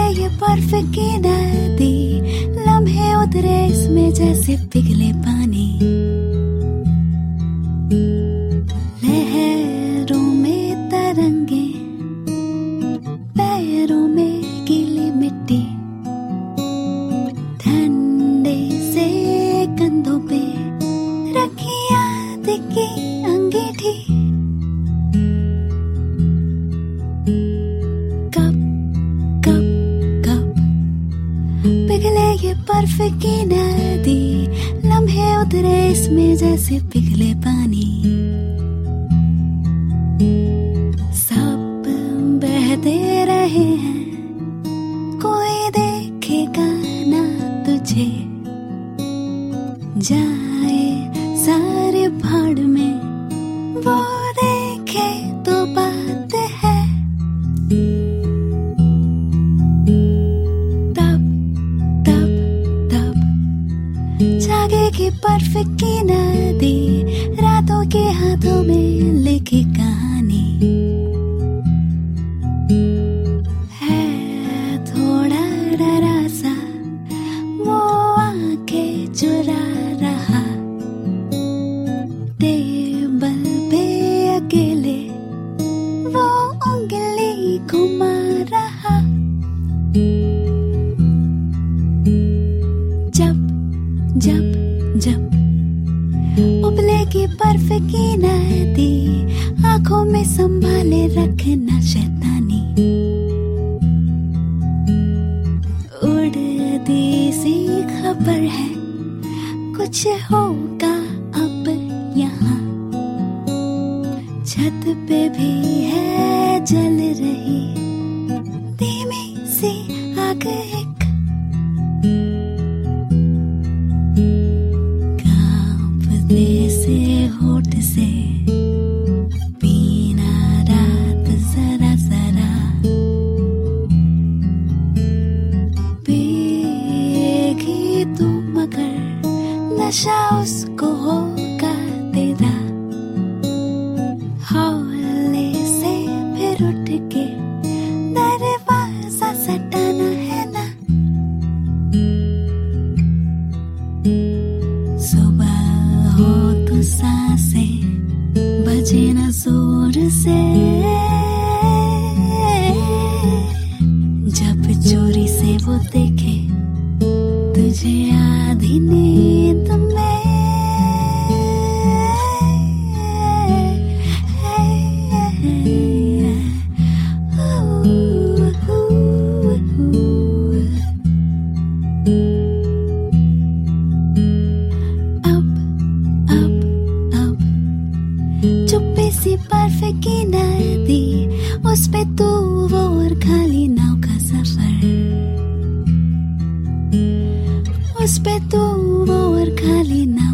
ये बर्फ की नदी, लम्हे उतरे इसमें जैसे पिघले पानी। लहरों में तरंगे, पैरों में गीली मिट्टी, ठंडे से कंधों पे रखी याद की अंगीठी। कब कब कब पिघले ये बर्फ की नदी, लम्हे उतरे इसमें जैसे पिघले पानी। सब बहते रहे हैं, कोई देखेगा ना तुझे। जाए सारे भाड़ में, वो देखे तो बात है। तब तब तब जागेगी बर्फ की नदी, रातों के हाथों में लिखी कहानी। है थोड़ा डरा सा, वो आंखें चुरा रहा। टेबल पे अकेले वो उंगली घुमा रहा। जब जब जब उबलेगी बर्फ की नदी, आंखों में संभाले रखना शैतानी। उड़ती सी खबर है, कुछ होगा अब यहाँ। छत पे भी है जल रही धीमी सी आग एक। कांपते से होठ से पीना रात जरा जरा। पिएगी तू मगर नशा उसको होगा तेरा। हौले से फिर उठ के दरवाजा सटाना है ना। सुबह हो तो सांसें बजे न जोर से, जब चोरी से वो देखे तुझे आधी नींद में। चुप्पी सी बर्फ की नदी, उस पे तू वो और खाली नाव का सफर। उस पे तू वो और खाली नाव